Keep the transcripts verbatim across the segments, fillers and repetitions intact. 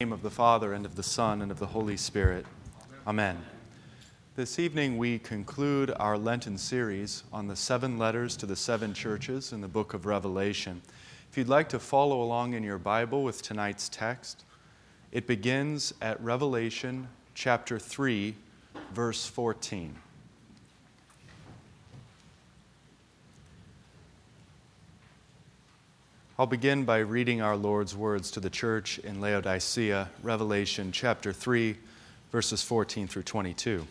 name of the Father, and of the Son, and of the Holy Spirit. Amen. Amen. This evening we conclude our Lenten series on the seven letters to the seven churches in the book of Revelation. If you'd like to follow along in your Bible with tonight's text, it begins at Revelation chapter three, verse fourteen. I'll begin by reading our Lord's words to the church in Laodicea, Revelation chapter three, verses fourteen through twenty-two.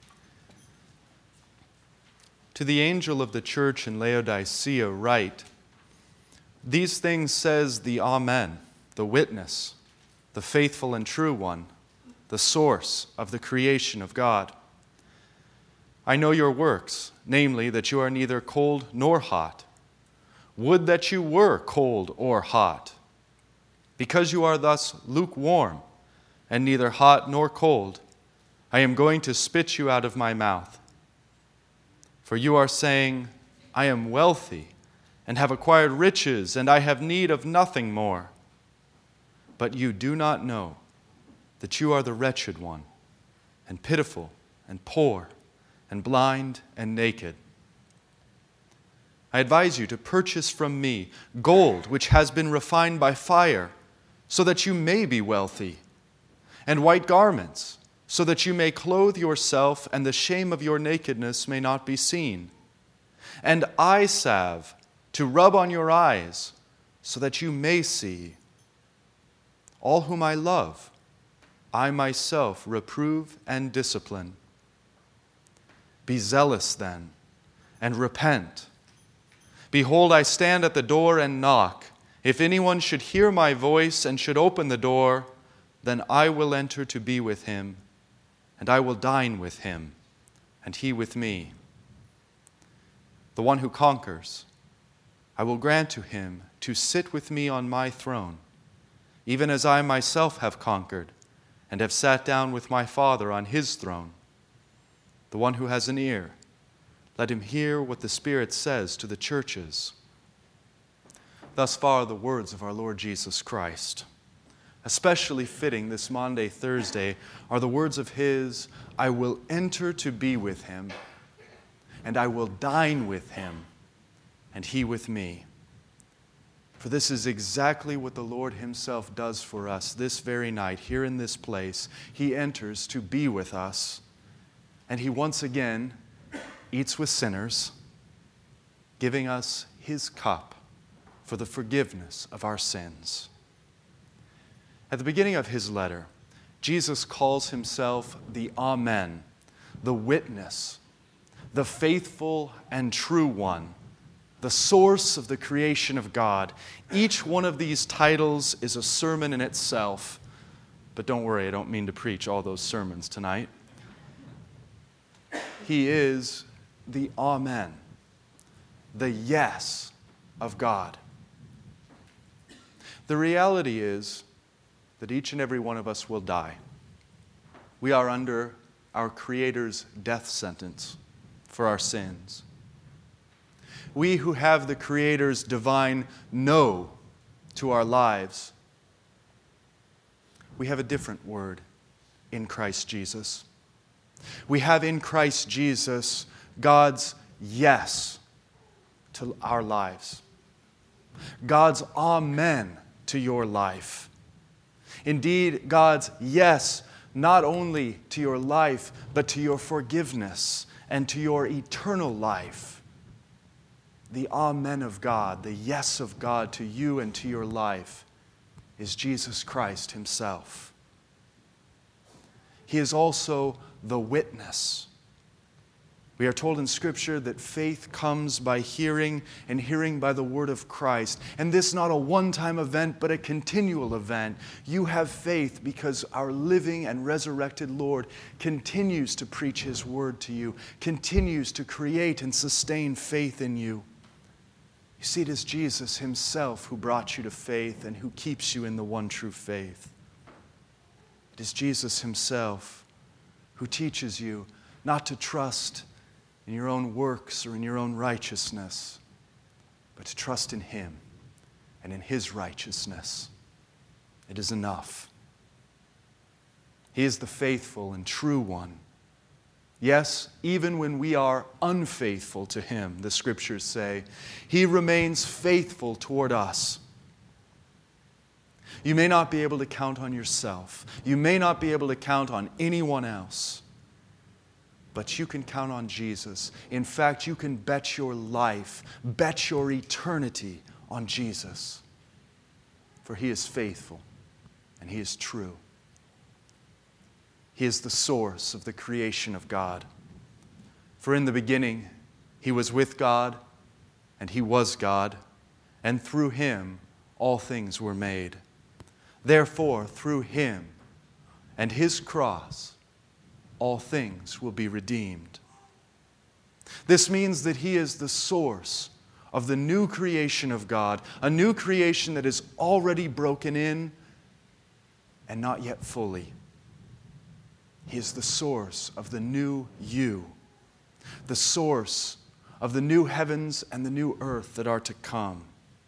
To the angel of the church in Laodicea write, "These things says the Amen, the witness, the faithful and true one, the source of the creation of God. I know your works, namely that you are neither cold nor hot. Would that you were cold or hot. Because you are thus lukewarm and neither hot nor cold, I am going to spit you out of my mouth. For you are saying, I am wealthy and have acquired riches, and I have need of nothing more. But you do not know that you are the wretched one, and pitiful, and poor, and blind, and naked. I advise you to purchase from me gold which has been refined by fire, so that you may be wealthy, and white garments, so that you may clothe yourself, and the shame of your nakedness may not be seen, and eye salve to rub on your eyes, so that you may see. All whom I love, I myself reprove and discipline. Be zealous then, and repent. Behold, I stand at the door and knock. If anyone should hear my voice and should open the door, then I will enter to be with him, and I will dine with him, and he with me. The one who conquers, I will grant to him to sit with me on my throne, even as I myself have conquered, and have sat down with my Father on his throne. The one who has an ear, let him hear what the Spirit says to the churches." Thus far, the words of our Lord Jesus Christ. Especially fitting this Maundy Thursday are the words of his, "I will enter to be with him, and I will dine with him, and he with me." For this is exactly what the Lord himself does for us this very night, here in this place. He enters to be with us, and he once again eats with sinners, giving us his cup for the forgiveness of our sins. At the beginning of his letter, Jesus calls himself the Amen, the witness, the faithful and true one, the source of the creation of God. Each one of these titles is a sermon in itself. But don't worry, I don't mean to preach all those sermons tonight. He is the Amen, the yes of God. The reality is that each and every one of us will die. We are under our Creator's death sentence for our sins. We who have the Creator's divine no to our lives, we have a different word in Christ Jesus. We have in Christ Jesus God's yes to our lives. God's amen to your life. Indeed, God's yes not only to your life, but to your forgiveness and to your eternal life. The amen of God, the yes of God to you and to your life is Jesus Christ himself. He is also the witness. We are told in Scripture that faith comes by hearing, and hearing by the word of Christ. And this is not a one-time event, but a continual event. You have faith because our living and resurrected Lord continues to preach his word to you, continues to create and sustain faith in you. You see, it is Jesus himself who brought you to faith and who keeps you in the one true faith. It is Jesus himself who teaches you not to trust in your own works or in your own righteousness, but to trust in him and in his righteousness. It is enough. He is the faithful and true one. Yes, even when we are unfaithful to Him, the Scriptures say, He remains faithful toward us. You may not be able to count on yourself. You may not be able to count on anyone else. But you can count on Jesus. In fact, you can bet your life, bet your eternity on Jesus. For He is faithful and He is true. He is the source of the creation of God. For in the beginning, He was with God, and He was God, and through Him all things were made. Therefore, through Him and His cross, all things will be redeemed. This means that He is the source of the new creation of God, a new creation that is already broken in and not yet fully. He is the source of the new you, the source of the new heavens and the new earth that are to come.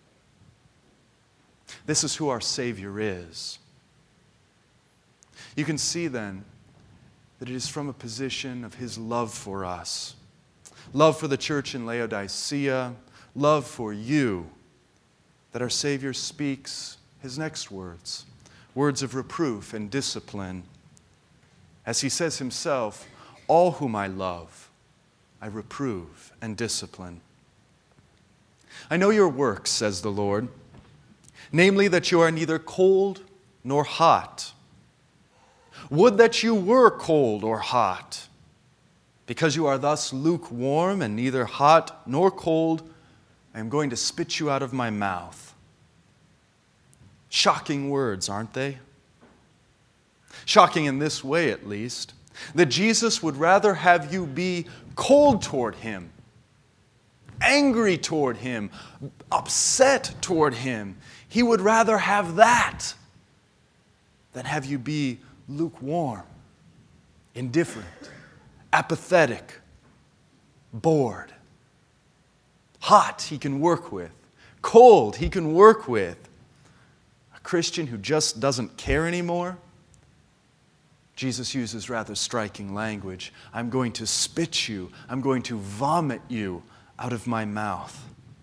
This is who our Savior is. You can see then that it is from a position of His love for us, love for the church in Laodicea, love for you, that our Savior speaks His next words, words of reproof and discipline. As He says Himself, all whom I love, I reprove and discipline. I know your works, says the Lord, namely that you are neither cold nor hot. Would that you were cold or hot. Because you are thus lukewarm and neither hot nor cold, I am going to spit you out of my mouth. Shocking words, aren't they? Shocking in this way, at least, that Jesus would rather have you be cold toward Him, angry toward Him, upset toward Him. He would rather have that than have you be lukewarm, indifferent, apathetic, bored. Hot, He can work with. Cold, He can work with. A Christian who just doesn't care anymore? Jesus uses rather striking language. I'm going to spit you. I'm going to vomit you out of my mouth.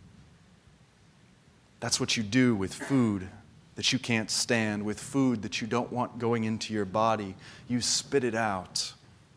That's what you do with food that you can't stand, with food that you don't want going into your body. You spit it out.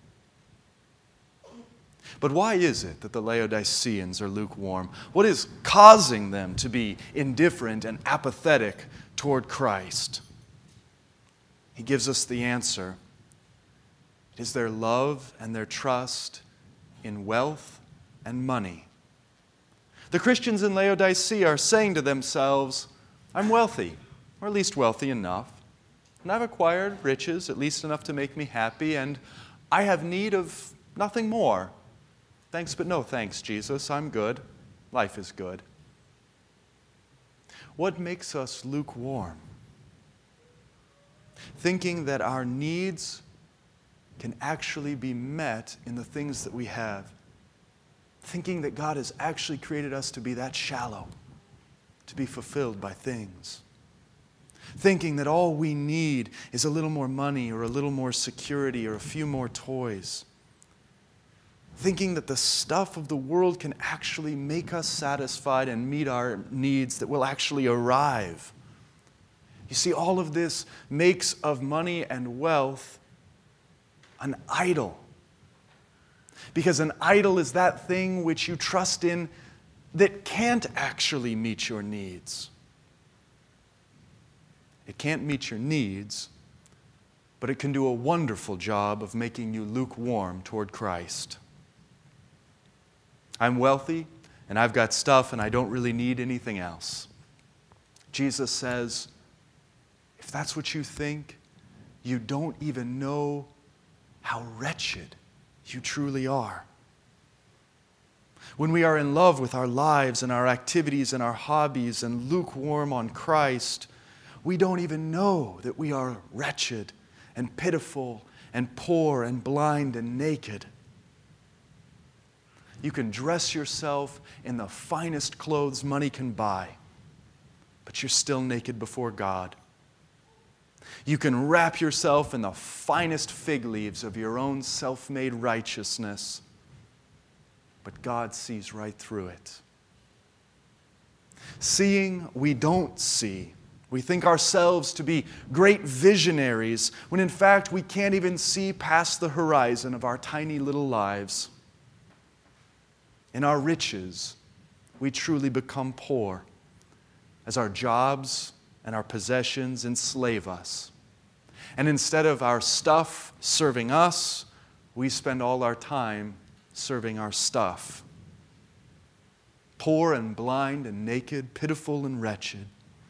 But why is it that the Laodiceans are lukewarm? What is causing them to be indifferent and apathetic toward Christ? He gives us the answer. It is their love and their trust in wealth and money. The Christians in Laodicea are saying to themselves, I'm wealthy, or at least wealthy enough, and I've acquired riches, at least enough to make me happy, and I have need of nothing more. Thanks, but no thanks, Jesus. I'm good. Life is good. What makes us lukewarm? Thinking that our needs can actually be met in the things that we have. Thinking that God has actually created us to be that shallow, to be fulfilled by things. Thinking that all we need is a little more money or a little more security or a few more toys. Thinking that the stuff of the world can actually make us satisfied and meet our needs that will actually arrive. You see, all of this makes of money and wealth an idol. Because an idol is that thing which you trust in that can't actually meet your needs. It can't meet your needs, but it can do a wonderful job of making you lukewarm toward Christ. I'm wealthy, and I've got stuff, and I don't really need anything else. Jesus says, if that's what you think, you don't even know how wretched you truly are. When we are in love with our lives and our activities and our hobbies and lukewarm on Christ, we don't even know that we are wretched and pitiful and poor and blind and naked. You can dress yourself in the finest clothes money can buy, but you're still naked before God. You can wrap yourself in the finest fig leaves of your own self-made righteousness, but God sees right through it. Seeing, we don't see. We think ourselves to be great visionaries, when in fact we can't even see past the horizon of our tiny little lives. In our riches, we truly become poor, as our jobs and our possessions enslave us. And instead of our stuff serving us, we spend all our time serving our stuff. Poor and blind and naked, pitiful and wretched.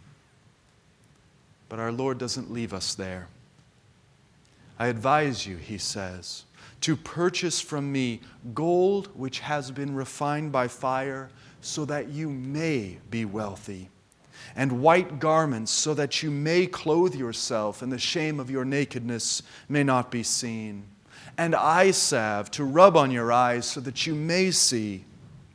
But our Lord doesn't leave us there. I advise you, he says, to purchase from me gold which has been refined by fire, so that you may be wealthy, and white garments, so that you may clothe yourself, and the shame of your nakedness may not be seen, and eye salve to rub on your eyes, so that you may see.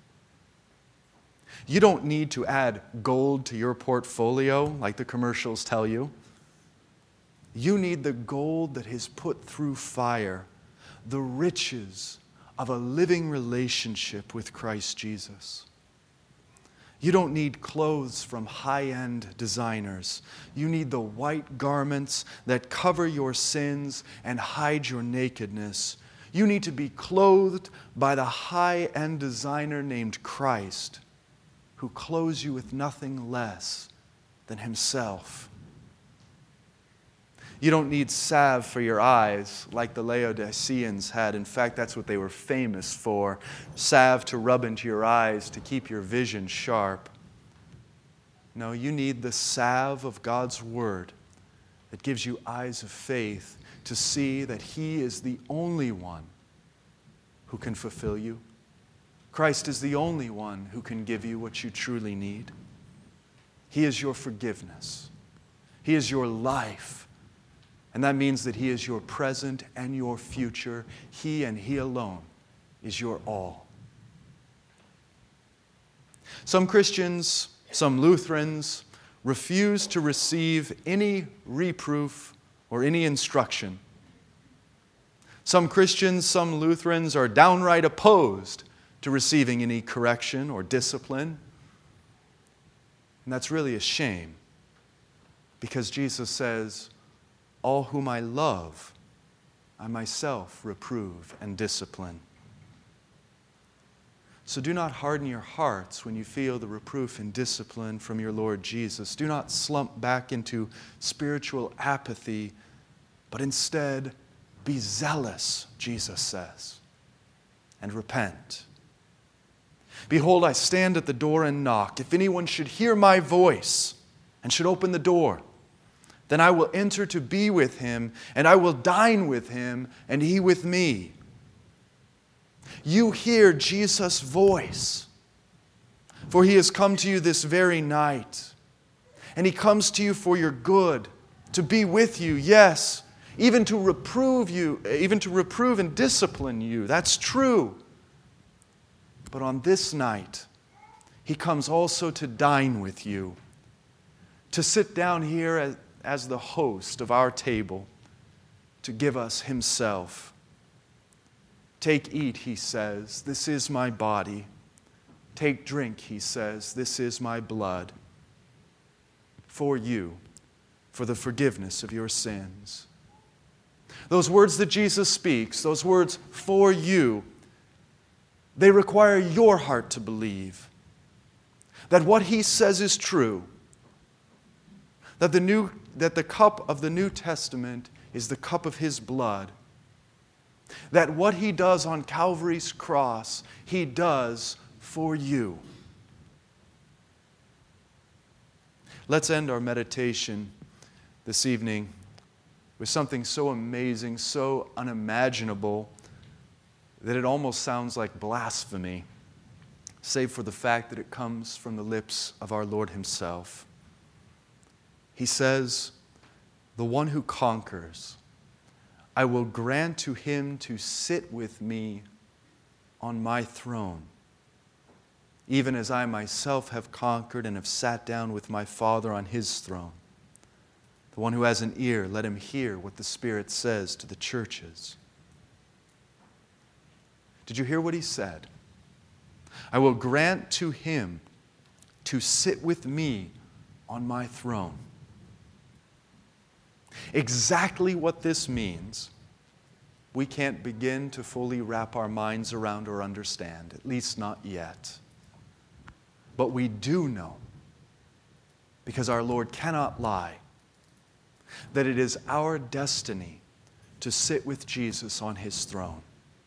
You don't need to add gold to your portfolio like the commercials tell you. You need the gold that is put through fire, the riches of a living relationship with Christ Jesus. You don't need clothes from high-end designers. You need the white garments that cover your sins and hide your nakedness. You need to be clothed by the high-end designer named Christ, who clothes you with nothing less than himself. You don't need salve for your eyes like the Laodiceans had. In fact, that's what they were famous for. Salve to rub into your eyes to keep your vision sharp. No, you need the salve of God's Word that gives you eyes of faith to see that He is the only one who can fulfill you. Christ is the only one who can give you what you truly need. He is your forgiveness. He is your life. And that means that He is your present and your future. He and He alone is your all. Some Christians, some Lutherans, refuse to receive any reproof or any instruction. Some Christians, some Lutherans are downright opposed to receiving any correction or discipline. And that's really a shame, because Jesus says, all whom I love, I myself reprove and discipline. So do not harden your hearts when you feel the reproof and discipline from your Lord Jesus. Do not slump back into spiritual apathy, but instead be zealous, Jesus says, and repent. Behold, I stand at the door and knock. If anyone should hear my voice and should open the door, then I will enter to be with him, and I will dine with him, and he with me. You hear Jesus' voice, for he has come to you this very night. And he comes to you for your good, to be with you, yes, even to reprove you, even to reprove and discipline you. That's true. But on this night, he comes also to dine with you, to sit down here as, as the host of our table, to give us himself. Take, eat, he says, this is my body. Take, drink, he says, this is my blood. For you, for the forgiveness of your sins. Those words that Jesus speaks, those words, for you, they require your heart to believe that what he says is true, that the new, that the cup of the New Testament is the cup of his blood, that what he does on Calvary's cross, he does for you. Let's end our meditation this evening with something so amazing, so unimaginable, that it almost sounds like blasphemy, save for the fact that it comes from the lips of our Lord himself. He says, the one who conquers, I will grant to him to sit with me on my throne, even as I myself have conquered and have sat down with my Father on his throne. The one who has an ear, let him hear what the Spirit says to the churches. Did you hear what he said? I will grant to him to sit with me on my throne. Exactly what this means, we can't begin to fully wrap our minds around or understand, at least not yet. But we do know, because our Lord cannot lie, that it is our destiny to sit with Jesus on his throne.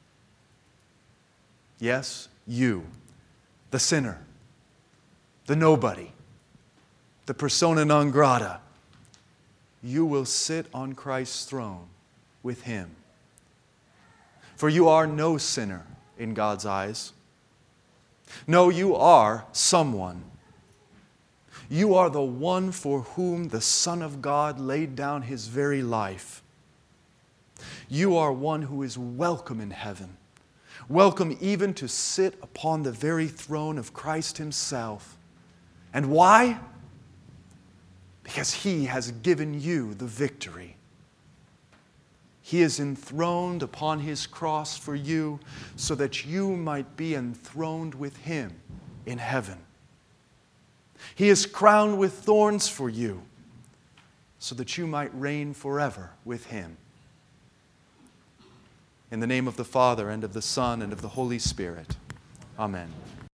Yes, you, the sinner, the nobody, the persona non grata, you will sit on Christ's throne with him. For you are no sinner in God's eyes. No, you are someone. You are the one for whom the Son of God laid down his very life. You are one who is welcome in heaven, welcome even to sit upon the very throne of Christ himself. And why? Because he has given you the victory. He is enthroned upon his cross for you so that you might be enthroned with him in heaven. He is crowned with thorns for you so that you might reign forever with him. In the name of the Father, and of the Son, and of the Holy Spirit. Amen.